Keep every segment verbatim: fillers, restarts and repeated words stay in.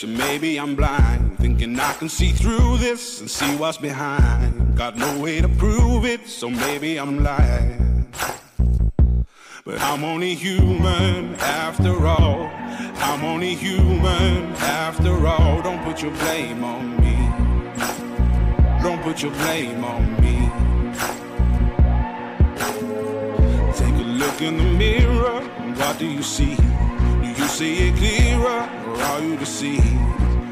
foolish, and maybe I'm blind, thinking I can see through this and see what's behind. Got no way to prove it, so maybe I'm lying. But I'm only human after all. I'm only human after all. Don't put your blame on me. Don't put your blame on me. Take a look in the mirror, what do you see? Do you see it clearer, or are you deceived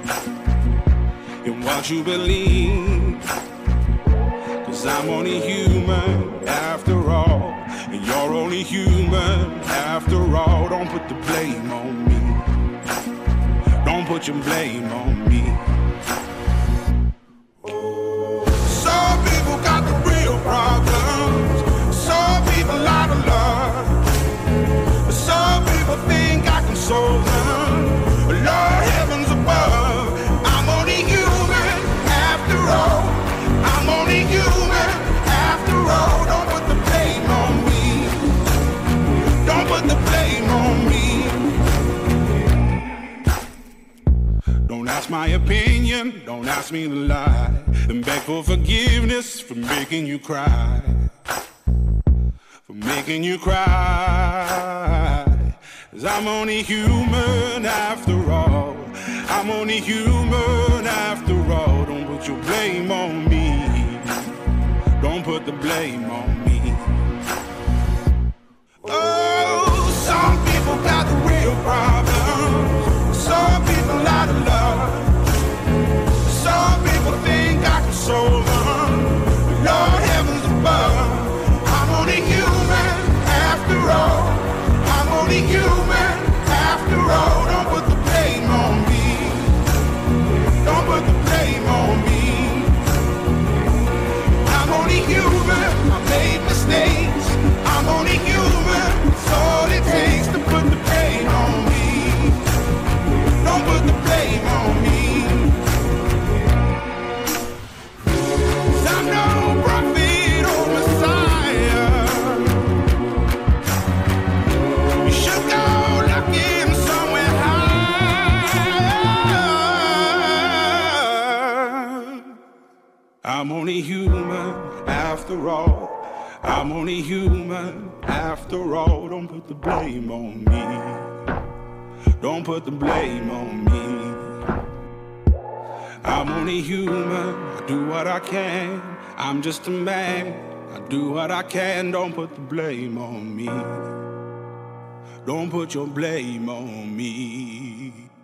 in what you believe? Cause I'm only human after all, and you're only human after all. Don't put the blame on me. Don't put your blame on me. Some people got the real problems. Some people out of love. Some people think I can solve them. Lord heavens above, I'm only human after all. I'm only human after all. Don't put the blame on me. Don't put the blame on me. Don't ask my opinion, don't ask me to lie, and beg for forgiveness for making you cry. For making you cry. Cause I'm only human after all. I'm only human after all. Don't put your blame on me. Don't put the blame on me. Oh, some people got the real problems. Some people out of love. Some people think I can solve them. Lord heavens above, I'm only human after all. I'm only human after all. Don't put the blame on me. Don't put the blame on me. I'm only human. I made mistakes. I'm only human. It's all it takes to put the blame on me. Don't put the blame on me. 'Cause I'm no prophet or Messiah. You should go looking somewhere higher. I'm only human after all. I'm only human after all. Don't put the blame on me. Don't put the blame on me. I'm only human. I do what I can. I'm just a man. I do what I can. Don't put the blame on me. Don't put your blame on me.